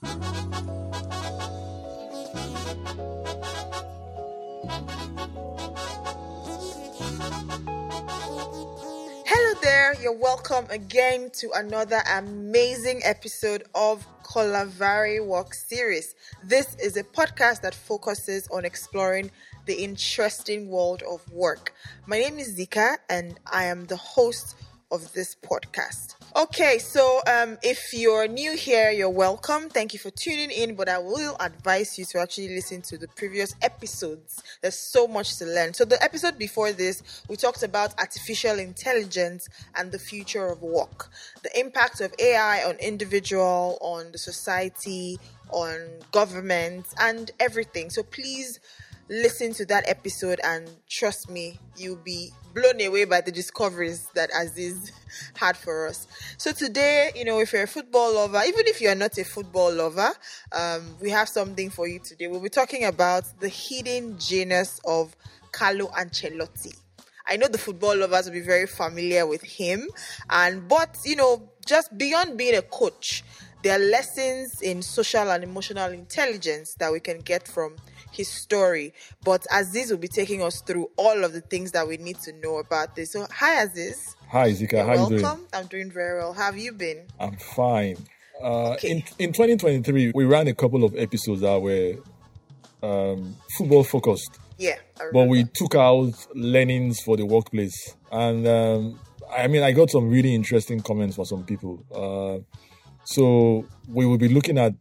Hello there, you're welcome again to another amazing episode of Kolavari Walk series. This is a podcast that focuses on exploring the interesting world of work. My name is Zika and I am the host of this podcast. Okay, so if you're new here, you're welcome. Thank you for tuning in, but I will advise you to actually listen to the previous episodes. There's so much to learn. So the episode before this, we talked about artificial intelligence and the future of work, the impact of AI on individual, on the society, on government, and everything. So please listen to that episode and trust me, you'll be blown away by the discoveries that Aziz had for us. So today, if you're a football lover, even if you're not a football lover, we have something for you today. We'll be talking about the hidden genius of Carlo Ancelotti. I know the football lovers will be very familiar with him, but just beyond being a coach, there are lessons in social and emotional intelligence that we can get from his story. But Aziz will be taking us through all of the things that we need to know about this. So, hi Aziz. Hi Zika, how are you doing? Welcome. I'm doing very well. How have you been? I'm fine. Okay. In 2023, we ran a couple of episodes that were football focused. Yeah, but we took out learnings for the workplace. And I got some really interesting comments from some people. So we will be looking at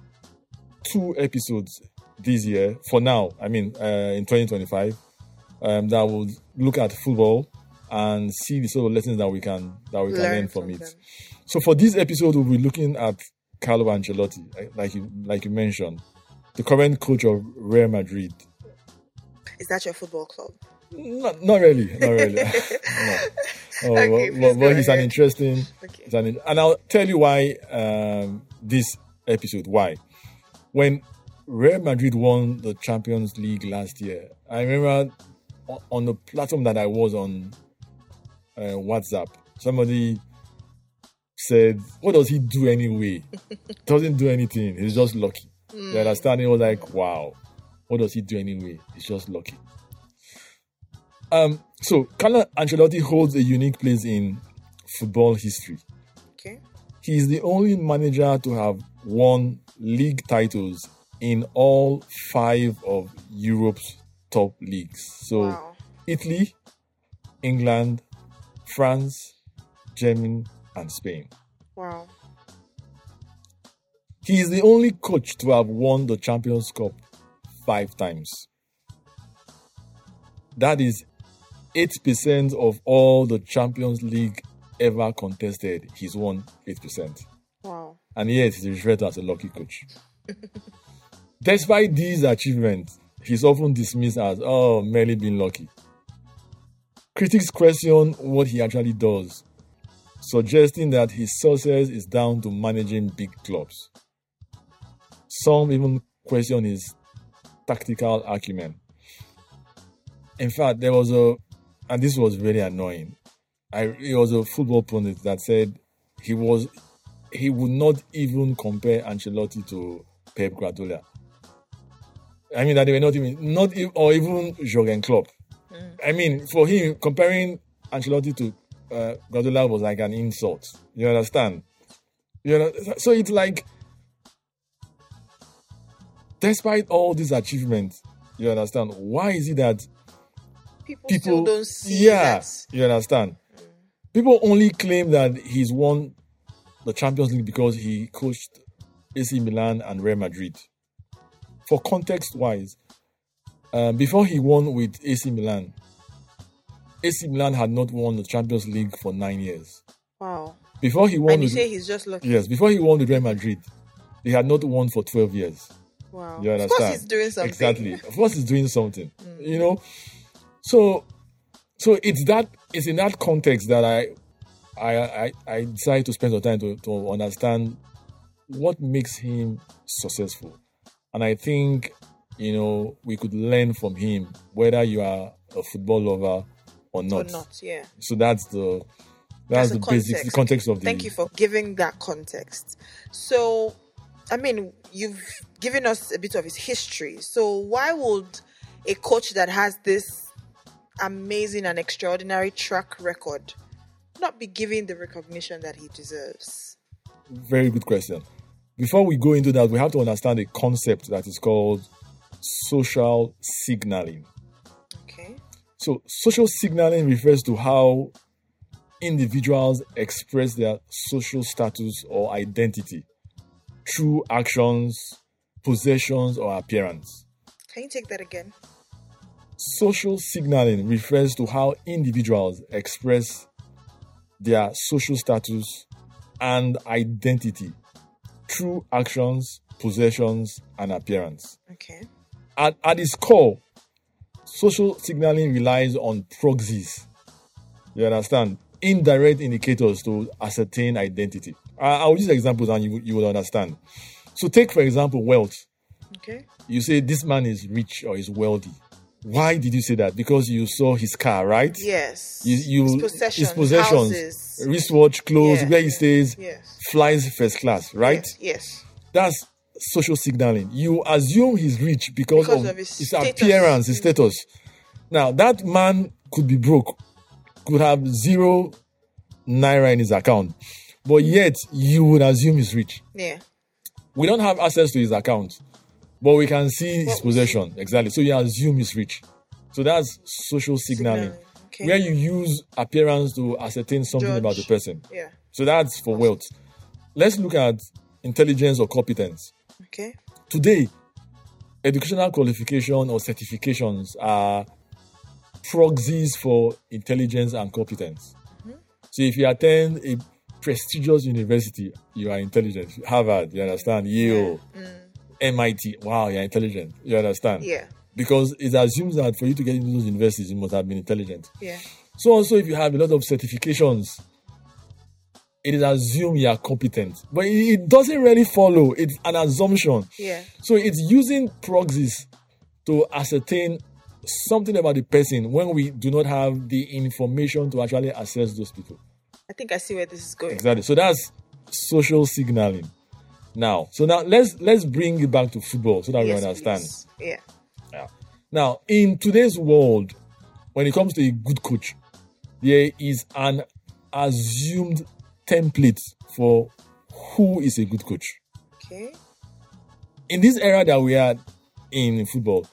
2 episodes this year, for now, in 2025, that will look at football and see the sort of lessons that we can learn from it. Them. So for this episode, we'll be looking at Carlo Ancelotti, like you mentioned, the current coach of Real Madrid. Is that your football club? Not really. No. Okay, but he's an interesting. Okay. And I'll tell you why this episode. Why? When Real Madrid won the Champions League last year, I remember on the platform that I was on, WhatsApp, somebody said, "What does he do anyway? Doesn't do anything. He's just lucky." You understand? It was like, wow, what does he do anyway? He's just lucky. So Carlo Ancelotti holds a unique place in football history. Okay. He is the only manager to have won league titles in all 5 of Europe's top leagues. So wow. Italy, England, France, Germany, and Spain. Wow. He is the only coach to have won the Champions Cup 5 times. That is 8% of all the Champions League ever contested. He's won 8%. Wow. And yet he's referred to as a lucky coach. Despite these achievements, he's often dismissed as, merely being lucky. Critics question what he actually does, suggesting that his success is down to managing big clubs. Some even question his tactical acumen. In fact, there was and this was very annoying. It was a football pundit that said he would not even compare Ancelotti to Pep Guardiola. That they were not even Jurgen Klopp. For him, comparing Ancelotti to Guardiola was like an insult. You understand? So it's like, despite all these achievements, you understand, why is it that people still don't see that? You understand? People only claim that he's won the Champions League because he coached AC Milan and Real Madrid. For context-wise, before he won with AC Milan had not won the Champions League for 9 years. Wow. Before he won, and you say he's just lucky. Yes, before he won with Real Madrid, they had not won for 12 years. Wow. You understand? Of course he's doing something. Exactly. Of course he's doing something. So it's in that context that I decided to spend some time to understand what makes him successful. And I think, we could learn from him, whether you are a football lover or not. Yeah. So that's the basic context of the... Thank you for giving that context. So, I mean, you've given us a bit of his history. So why would a coach that has this amazing and extraordinary track record not be given the recognition that he deserves? Very good question. Before we go into that, we have to understand a concept that is called social signaling. Okay. So social signaling refers to how individuals express their social status or identity through actions, possessions, or appearance. Can you take that again? Social signaling refers to how individuals express their social status and identity through actions, possessions, and appearance. Okay. At its core, social signaling relies on proxies. You understand? Indirect indicators to ascertain identity. I'll use examples and you will understand. So take, for example, wealth. Okay. You say this man is rich or is wealthy. Why did you say that? Because you saw his car, right? Yes. His possessions, possessions, wristwatch, clothes, Yeah. where he stays, Yes. flies first class, right? Yes. That's social signaling. You assume he's rich because of his his status. appearance, his status. Now, that man could be broke, could have 0 naira in his account, but yet you would assume he's rich. Yeah. We don't have access to his account, but we can see his possession. Exactly. So you assume he's rich. So that's social signaling, Okay. where you use appearance to ascertain something Judge. about the person. Yeah. So that's for wealth. Let's look at intelligence or competence. Okay. Today, educational qualification or certifications are proxies for intelligence and competence. So if you attend a prestigious university, you are intelligent. Harvard, you understand? Yale, MIT, wow, you're intelligent. You understand? Yeah. Because it assumes that for you to get into those universities, you must have been intelligent. Yeah. So also if you have a lot of certifications, it is assumed you are competent. But it doesn't really follow. It's an assumption. Yeah. So it's using proxies to ascertain something about the person when we do not have the information to actually assess those people. I think I see where this is going. Exactly. So that's social signaling. Now, let's bring it back to football so that we Yes, understand. please. Yeah. Yeah. Now, in today's world, when it comes to a good coach, there is an assumed template for who is a good coach. Okay. In this era that we are in football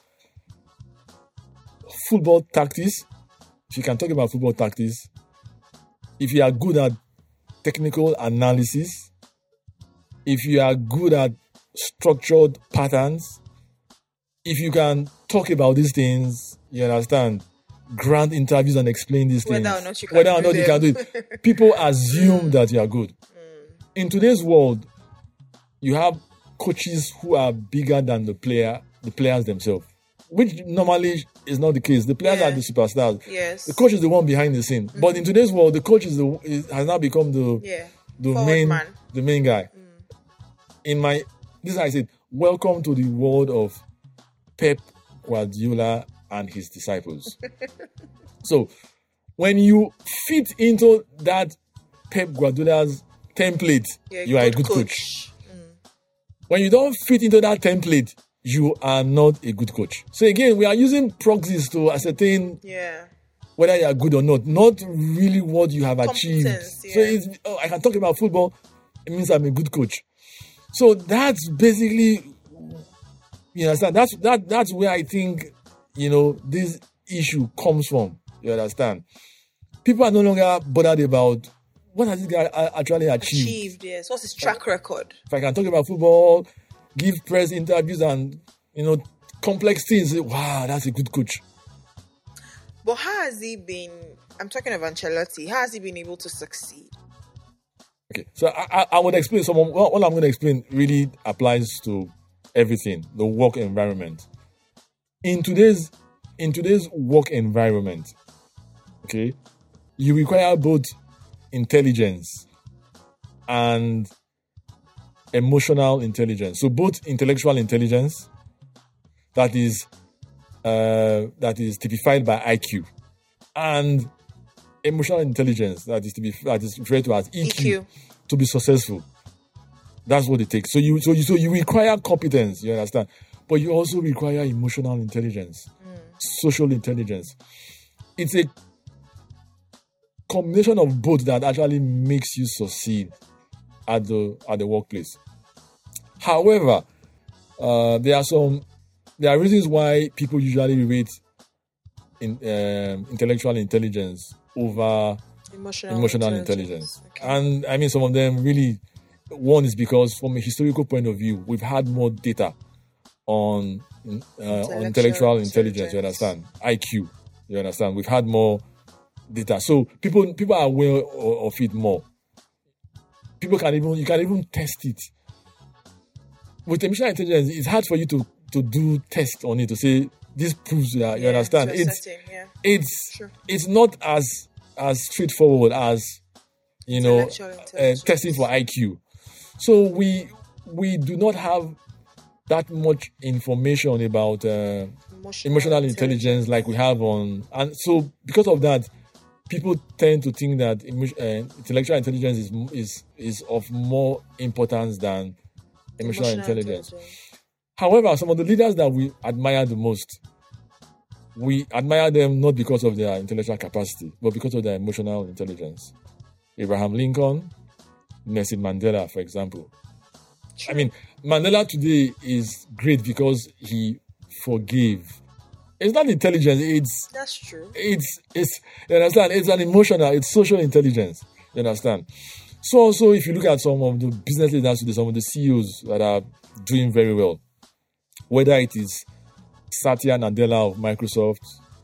tactics, if you can talk about football tactics, if you are good at technical analysis, if you are good at structured patterns, if you can talk about these things, you understand, grant interviews and explain these things, Whether or not you can whether or do not you can do it, people assume that you are good. In today's world, you have coaches who are bigger than the players themselves, which normally is not the case. The players are the superstars. Yes. The coach is the one behind the scene. But in today's world, the coach has now become the Forward man. the main guy. This is how I said, welcome to the world of Pep Guardiola and his disciples. So when you fit into that Pep Guardiola's template, you are a good coach. When you don't fit into that template, you are not a good coach. So again, we are using proxies to ascertain whether you are good or not really what you have achieved. Yeah. So I can talk about football, it means I'm a good coach. So that's basically, you understand, that's where I think, this issue comes from. You understand? People are no longer bothered about what has this guy actually achieved. Yes. What's his track record? If I can talk about football, give press interviews and, complex things, wow, that's a good coach. But how has he been, I'm talking of Ancelotti, how has he been able to succeed? Okay, so I would explain what I'm going to explain really applies to everything, the work environment. In today's work environment, okay, you require both intelligence and emotional intelligence. So both intellectual intelligence, that is typified by IQ, and emotional intelligence, that is referred to as EQ, to be successful. That's what it takes. So you require competence, you understand? But you also require emotional intelligence, social intelligence. It's a combination of both that actually makes you succeed at the workplace. However, there are reasons why people usually rate intellectual intelligence over emotional intelligence. Okay. And I mean, some of them really, one is because from a historical point of view, we've had more data on intellectual intelligence, you understand? IQ, you understand? We've had more data. So people are aware of it more. You can even test it. With emotional intelligence, it's hard for you to do tests on it to say this proves that you understand. It's not as straightforward as testing for IQ. So we do not have that much information about emotional intelligence like we have and so because of that, people tend to think that intellectual intelligence is of more importance than emotional intelligence. However, some of the leaders that we admire the most, we admire them not because of their intellectual capacity, but because of their emotional intelligence. Abraham Lincoln, Nelson Mandela, for example. True. I mean, Mandela today is great because he forgave. It's not intelligence. That's true. It's you understand. It's an emotional. It's social intelligence. You understand. So also, if you look at some of the business leaders today, some of the CEOs that are doing very well, whether it is Satya Nadella of Microsoft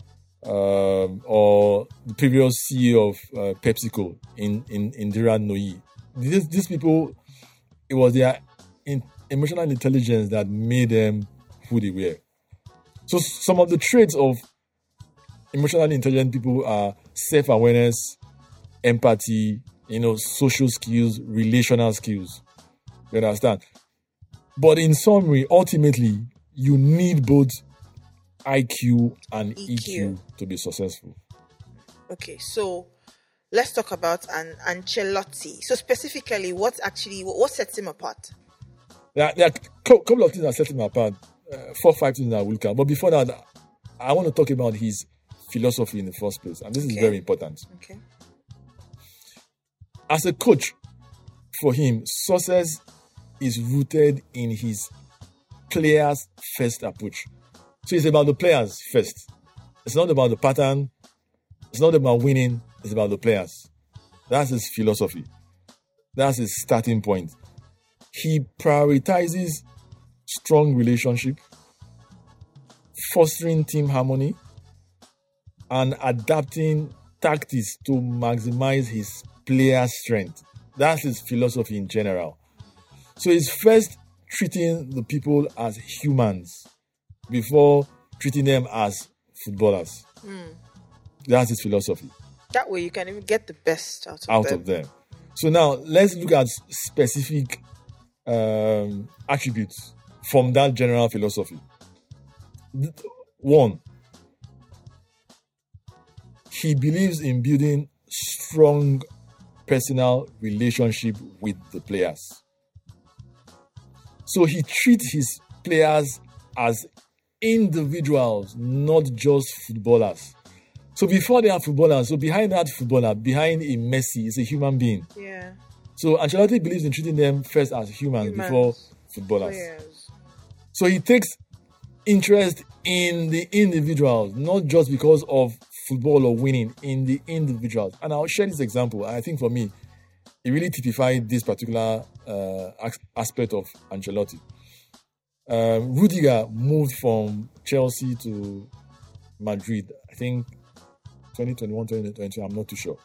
or the previous CEO of PepsiCo in Indira Nooyi, these people, it was their emotional intelligence that made them who they were. So some of the traits of emotionally intelligent people are self-awareness, empathy, social skills, relational skills. You understand? But in summary, ultimately, you need both IQ and EQ to be successful. Okay, so let's talk about Ancelotti. So specifically, what sets him apart? There are a couple of things that set him apart. 4 or 5 things that will come. But before that, I want to talk about his philosophy in the first place. And this is very important. Okay. As a coach, for him, success is rooted in his players first approach. So it's about the players first. It's not about the pattern. It's not about winning. It's about the players. That's his philosophy. That's his starting point. He prioritizes strong relationship, fostering team harmony, and adapting tactics to maximize his players' strength. That's his philosophy in general. So he's first treating the people as humans before treating them as footballers. That's his philosophy. That way you can even get the best out of them. So now let's look at specific attributes from that general philosophy. 1, he believes in building strong personal relationship with the players. So he treats his players as individuals, not just footballers. So before they are footballers, so behind that footballer, behind a Messi, is a human being. Yeah. So Ancelotti believes in treating them first as humans. Before footballers. Players. So he takes interest in the individuals, not just because of football or winning, in the individuals. And I'll share this example. I think for me, it really typified this particular aspect of Ancelotti. Rudiger moved from Chelsea to Madrid, I think 2021, 2022, I'm not too sure.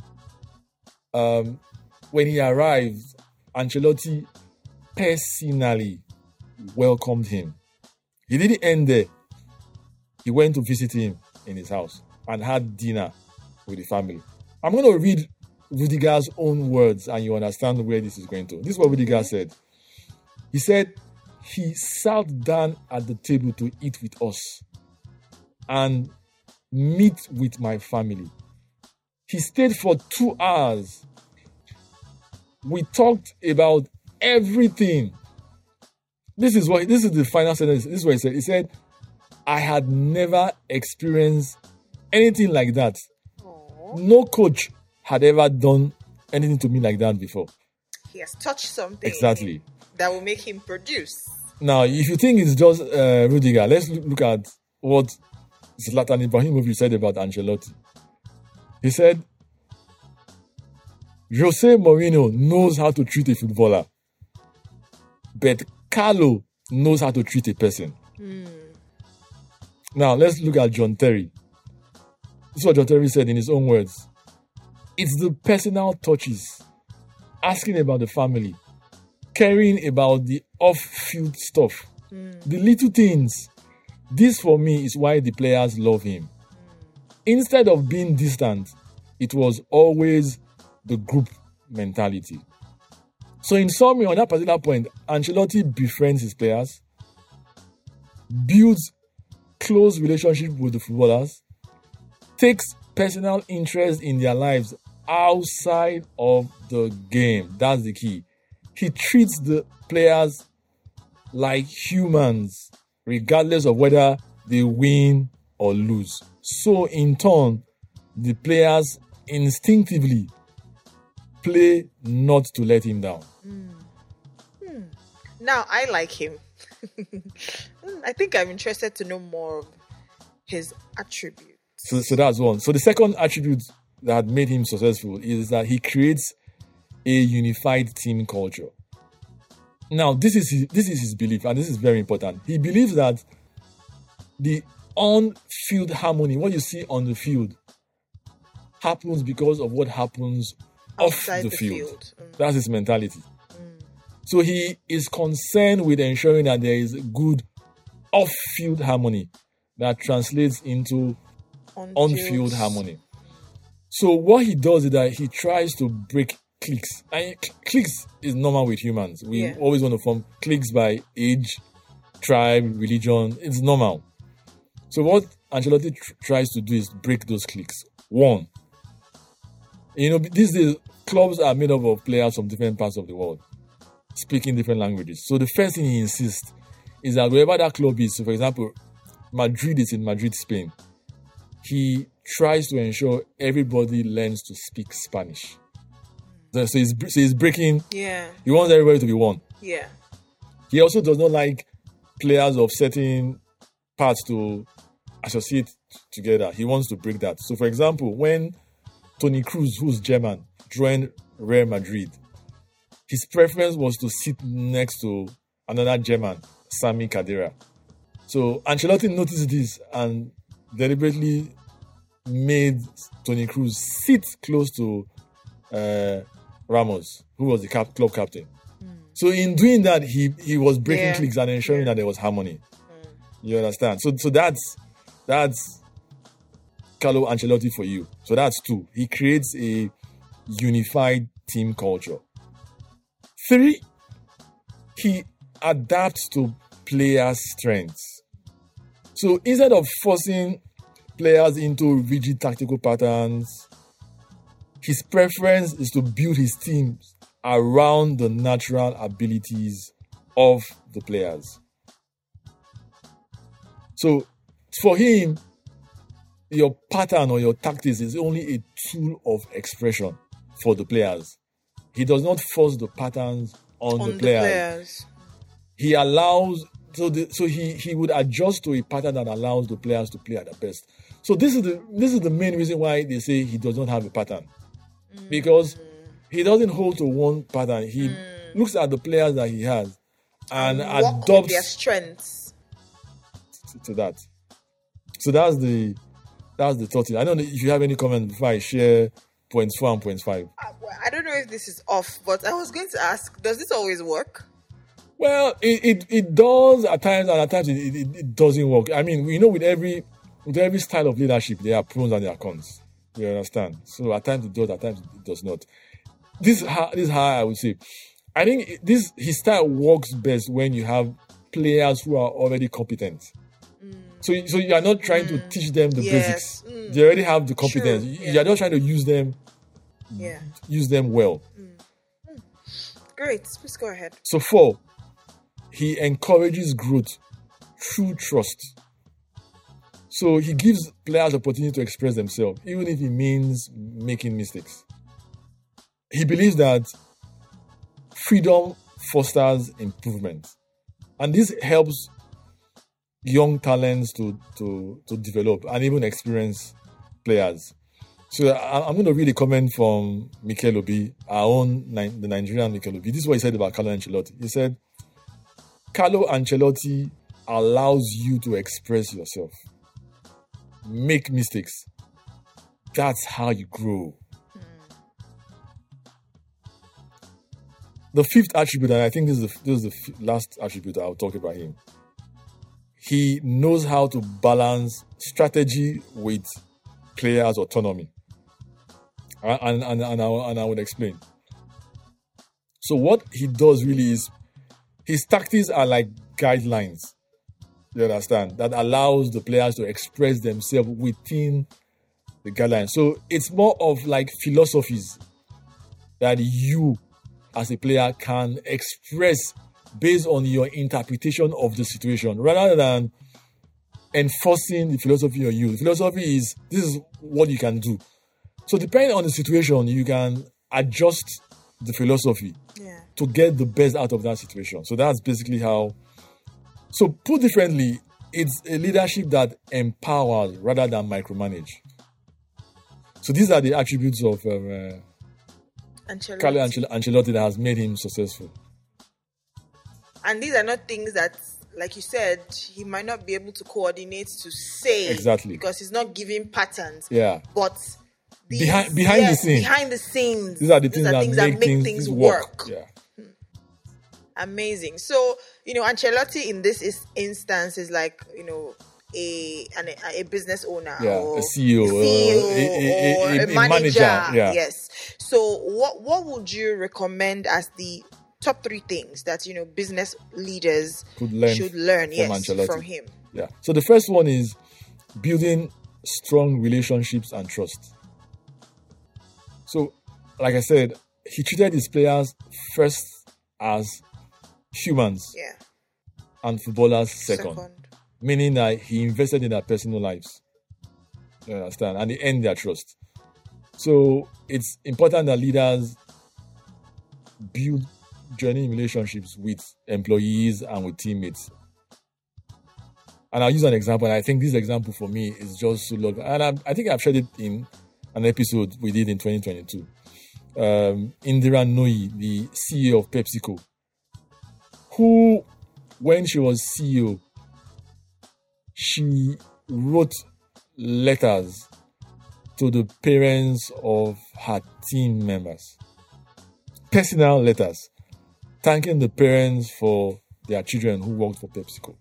When he arrived, Ancelotti personally welcomed him. He didn't end there. He went to visit him in his house and had dinner with the family. I'm going to read Rudiger's own words and you understand where this is going to. This is what Rudiger said. He said, he sat down at the table to eat with us and meet with my family. He stayed for 2 hours. We talked about everything. This is the final sentence. This is what he said. He said, I had never experienced anything like that. Aww. No coach had ever done anything to me like that before. He has touched something Exactly. that will make him produce. Now, if you think it's just Rudiger, let's look at what Zlatan Ibrahimovic said about Ancelotti. He said, Jose Mourinho knows how to treat a footballer, but Carlo knows how to treat a person. Now, let's look at John Terry. This is what John Terry said in his own words. It's the personal touches, asking about the family, caring about the off-field stuff, the little things. This, for me, is why the players love him. Instead of being distant, it was always the group mentality. So in summary, on that particular point, Ancelotti befriends his players, builds close relationship with the footballers, takes personal interest in their lives outside of the game. That's the key. He treats the players like humans, regardless of whether they win or lose. So in turn, the players instinctively play not to let him down. Now, I like him. I think I'm interested to know more of his attributes. So that's one. So the second attribute that made him successful is that he creates a unified team culture. Now, this is his belief, and this is very important. He believes that the on-field harmony, what you see on the field, happens because of what happens Outside off the the field. field. That's his mentality. So he is concerned with ensuring that there is good off-field harmony that translates into on-field harmony. So what he does is that he tries to break cliques. And cliques is normal with humans. We always want to form cliques by age, tribe, religion. It's normal. So what Ancelotti tries to do is break those cliques. One, these days, clubs are made up of players from different parts of the world, speaking different languages. So the first thing he insists is that wherever that club is, so for example, Madrid is in Madrid, Spain, he tries to ensure everybody learns to speak Spanish. So he's breaking. Yeah. He wants everybody to be one. Yeah. He also does not like players of certain parts to associate together. He wants to break that. So for example, when Toni Kroos, who's German, joined Real Madrid, his preference was to sit next to another German, Sami Khedira. So Ancelotti noticed this and deliberately made Toni Kroos sit close to Ramos, who was the club captain. So in doing that, he was breaking cliques and ensuring that there was harmony. You understand? So that's Carlo Ancelotti for you. So that's two. He creates a unified team culture. 3, he adapts to players' strengths. So instead of forcing players into rigid tactical patterns, his preference is to build his teams around the natural abilities of the players. So for him, your pattern or your tactics is only a tool of expression for the players. He does not force the patterns on the players. He allows, so he would adjust to a pattern that allows the players to play at their best. So this is the main reason why they say he does not have a pattern. Because he doesn't hold to one pattern. He looks at the players that he has and adopts their strengths to that. So that's the thought. I don't know if you have any comments before I share points 4 and points 5. I don't know if this is off, but I was going to ask, does this always work? Well, it does at times, and at times it doesn't work. I mean, with every style of leadership, there are pros and there are cons. You understand? So at times it does, at times it does not. This is how I would say. I think his style works best when you have players who are already competent. So you are not trying to teach them the basics. They already have the competence. You are just trying to use them well. great. Please go ahead. So 4, he encourages growth through trust. So he gives players opportunity to express themselves, even if it means making mistakes. He believes that freedom fosters improvement. And this helps young talents to develop and even experienced players. So I'm going to read a comment from Mikel Obi, our own the Nigerian Mikel Obi. This is what he said about Carlo Ancelotti. He said, Carlo Ancelotti allows you to express yourself, make mistakes. That's how you grow. The 5th attribute, and I think this is the last attribute I'll talk about him. He knows how to balance strategy with players' autonomy. And I would explain. So what he does really is, his tactics are like guidelines, you understand, that allows the players to express themselves within the guidelines. So it's more of like philosophies that you as a player can express based on your interpretation of the situation, rather than enforcing the philosophy on you. The philosophy is, this is what you can do. So depending on the situation, you can adjust the philosophy to get the best out of that situation. So that's basically how. So put differently, it's a leadership that empowers rather than micromanage. So these are the attributes of Carlo Ancelotti that has made him successful. And these are not things that, like you said, he might not be able to coordinate to say. Exactly. Because he's not giving patterns. Yeah. But behind the scenes. These are the things that make things work. Yeah. Amazing. So, Ancelotti in this instance is like, a business owner, or a CEO, or a manager. Yeah. Yes. So what would you recommend as the top 3 things that business leaders should learn from him? Yeah. So the first one is building strong relationships and trust. So, like I said, he treated his players first as humans, and footballers second. Meaning that he invested in their personal lives. You understand? And they earned their trust. So it's important that leaders build genuine relationships with employees and with teammates. And I'll use an example, and I think this example for me is just so long. And I think I've shared it in an episode we did in 2022. Indira Nooyi, the CEO of PepsiCo, who, when she was CEO, she wrote letters to the parents of her team members. Personal letters, thanking the parents for their children who worked for PepsiCo.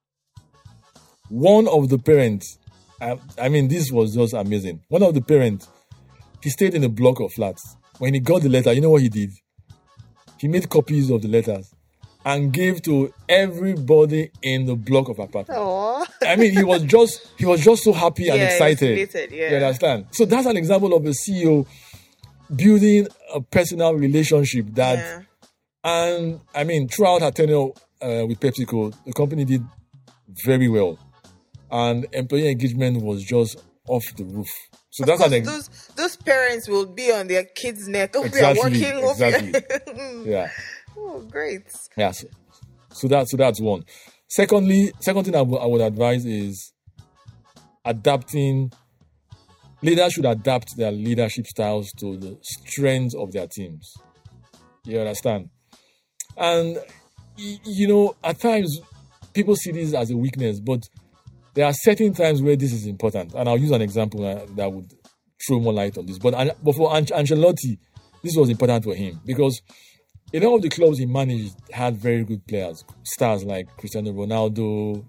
One of the parents, this was just amazing. One of the parents, he stayed in a block of flats. When he got the letter, you know what he did? He made copies of the letters and gave to everybody in the block of apartments. He was just so happy and excited. You understand? So that's an example of a CEO building a personal relationship that, and throughout her tenure with PepsiCo, the company did very well, and employee engagement was just off the roof. So that's those parents will be on their kids' neck. Exactly. Yeah. Oh, great. Yeah. So that's one. Second thing I would advise is adapting. Leaders should adapt their leadership styles to the strengths of their teams. You understand? And, at times, people see this as a weakness, but there are certain times where this is important. And I'll use an example that would throw more light on this. But for Ancelotti, this was important for him because a lot of the clubs he managed had very good players, stars like Cristiano Ronaldo,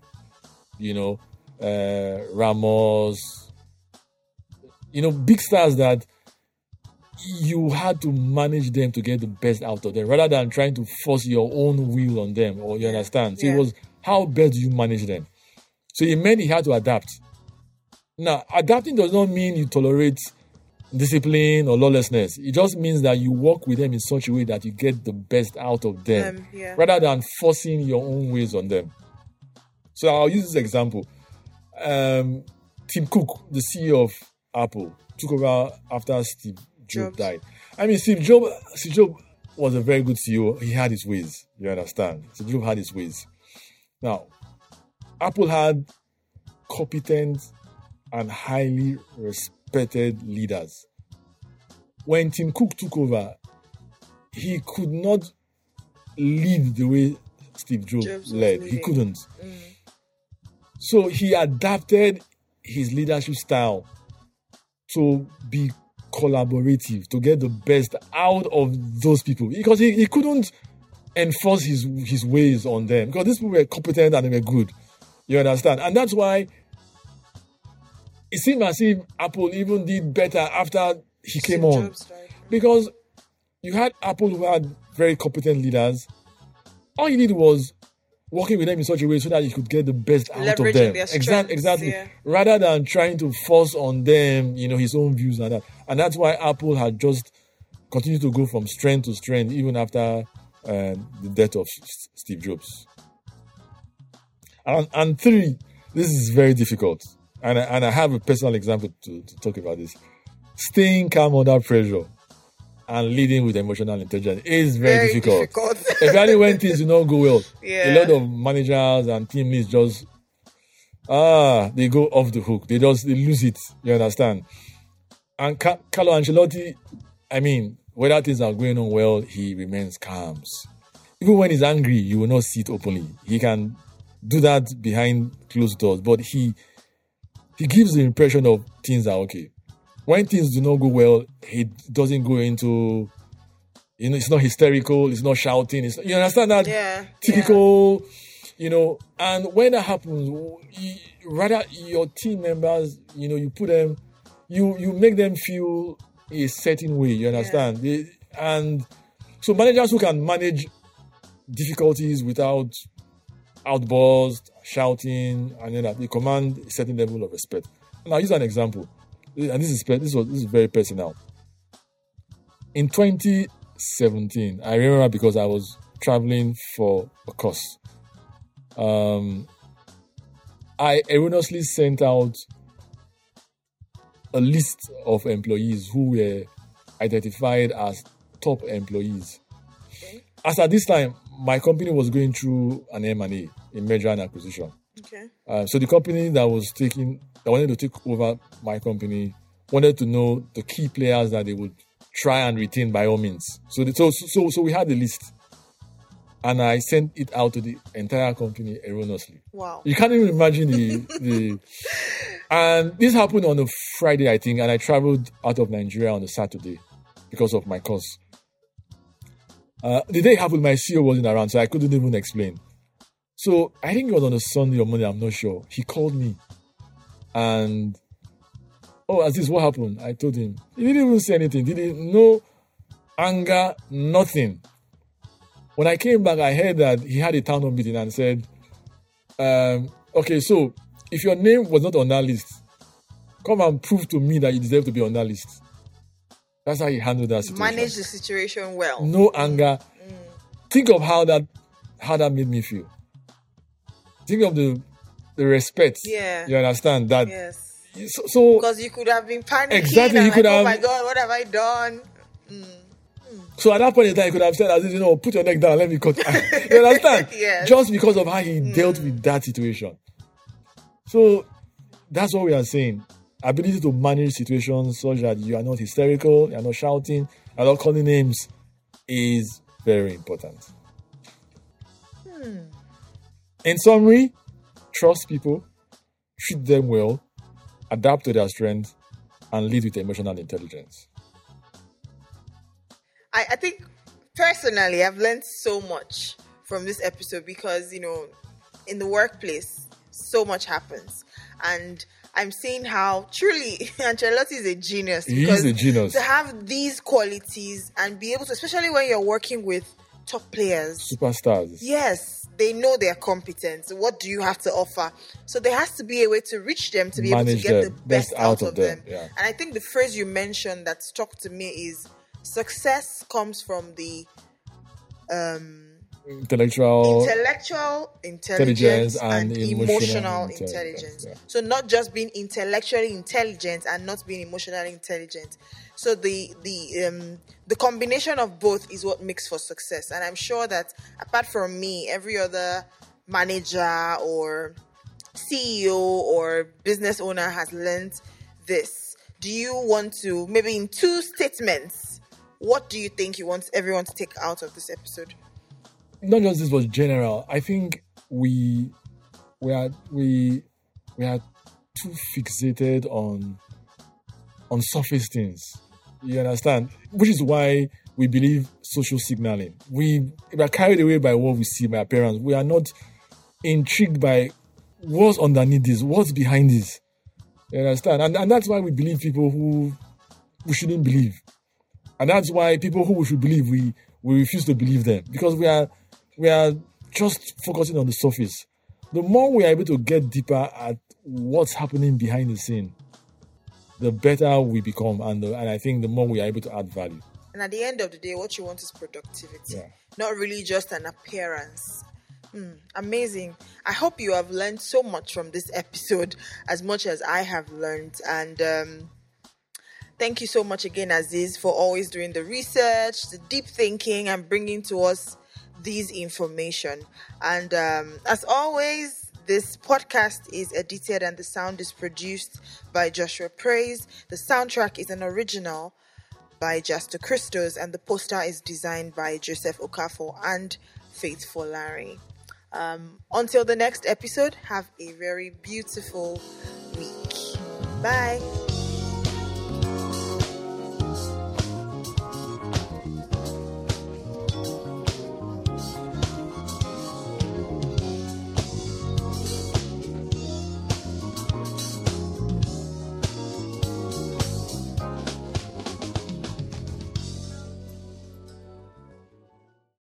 Ramos, big stars that you had to manage them to get the best out of them rather than trying to force your own will on them, or you understand? So it was, how best do you manage them? So it meant he had to adapt. Now, adapting does not mean you tolerate discipline or lawlessness. It just means that you work with them in such a way that you get the best out of them, rather than forcing your own ways on them. So I'll use this example. Tim Cook, the CEO of Apple, took over after Steve Jobs died. I mean, Steve Jobs was a very good CEO. He had his ways. You understand? Steve Jobs had his ways. Now, Apple had competent and highly respected leaders. When Tim Cook took over, he could not lead the way Steve Jobs led. He couldn't. So he adapted his leadership style to be collaborative, to get the best out of those people, because he couldn't enforce his ways on them, because these people were competent and they were good. You understand? And that's why it seemed as if Apple even did better after he came on, because you had Apple who had very competent leaders. All he did was working with them in such a way so that you could get the best out of them. Exactly. Yeah. Rather than trying to force on them, his own views and that. And that's why Apple had just continued to go from strength to strength even after the death of Steve Jobs. And three, this is very difficult. And I have a personal example to talk about this. Staying calm under pressure and leading with emotional intelligence is very difficult. Especially when things do not go well. Yeah. A lot of managers and team leads just, they go off the hook. They lose it. You understand? And Carlo Ancelotti, I mean, whether things are going on well, he remains calm. Even when he's angry, you will not see it openly. He can do that behind closed doors, but he gives the impression of things are okay. When things do not go well, he doesn't go into, it's not hysterical, it's not shouting. You understand that? Yeah. Typical, and when that happens, rather your team members, you put them, you make them feel a certain way, you understand? Yeah. And so managers who can manage difficulties without outbursts, shouting, and that, they command a certain level of respect. And I'll use an example. And this is very personal. In 2017, I remember because I was traveling for a course. I erroneously sent out a list of employees who were identified as top employees. Okay. As at this time, my company was going through an M&A, a merger and acquisition. Okay. So the company that wanted to take over my company wanted to know the key players that they would try and retain by all means. So we had the list, and I sent it out to the entire company erroneously. Wow! You can't even imagine the and this happened on a Friday, I think, and I traveled out of Nigeria on a Saturday because of my course. The day it happened, my CEO wasn't around, so I couldn't even explain. So I think it was on a Sunday or Monday, I'm not sure. He called me and, Aziz, what happened? I told him. He didn't even say anything. No anger, nothing. When I came back, I heard that he had a town hall meeting and said, okay, so if your name was not on that list, come and prove to me that you deserve to be on that list. That's how he handled that situation. Manage the situation well. No anger. Think of how that made me feel. Think of the respect. Yeah. You understand that? Yes. So because you could have been panicking. Exactly. And oh my God, what have I done? So at that point in time, he could have said, put your neck down, let me cut. You understand? Yes. Just because of how he dealt with that situation. So that's what we are saying. Ability to manage situations such that you are not hysterical, you are not shouting, you are not calling names is very important. In summary, trust people, treat them well, adapt to their strengths, and lead with emotional intelligence. I think personally, I've learned so much from this episode because, in the workplace, so much happens. And I'm seeing how truly Ancelotti is a genius. He is a genius. To have these qualities and be able to, especially when you're working with top players. Superstars. Yes. they know they're competent. What do you have to offer? So there has to be a way to reach them, to be able to get the best out of them. Yeah. And I think the phrase you mentioned that struck to me is success comes from the intellectual intelligence and emotional intelligence. Yeah. So not just being intellectually intelligent and not being emotionally intelligent. So the combination of both is what makes for success. And I'm sure that apart from me, every other manager or CEO or business owner has learned this. Do you want to, maybe in 2 statements, what do you think you want everyone to take out of this episode? Not just this, was general. I think we are too fixated on surface things. You understand? Which is why we believe social signaling. We are carried away by what we see by appearance. We are not intrigued by what's underneath this, what's behind this. You understand? And that's why we believe people who we shouldn't believe. And that's why people who we should believe, we refuse to believe them. Because we are just focusing on the surface. The more we are able to get deeper at what's happening behind the scene, the better we become, and I think the more we are able to add value. And at the end of the day, what you want is productivity, not really just an appearance. Amazing. I hope you have learned so much from this episode, as much as I have learned. And thank you so much again, Aziz, for always doing the research, the deep thinking, and bringing to us these information. And as always, this podcast is edited and the sound is produced by Joshua Praise. The soundtrack is an original by Justo Christos, and the poster is designed by Joseph Okafor and Faithful Larry. Until the next episode, have a very beautiful week. Bye.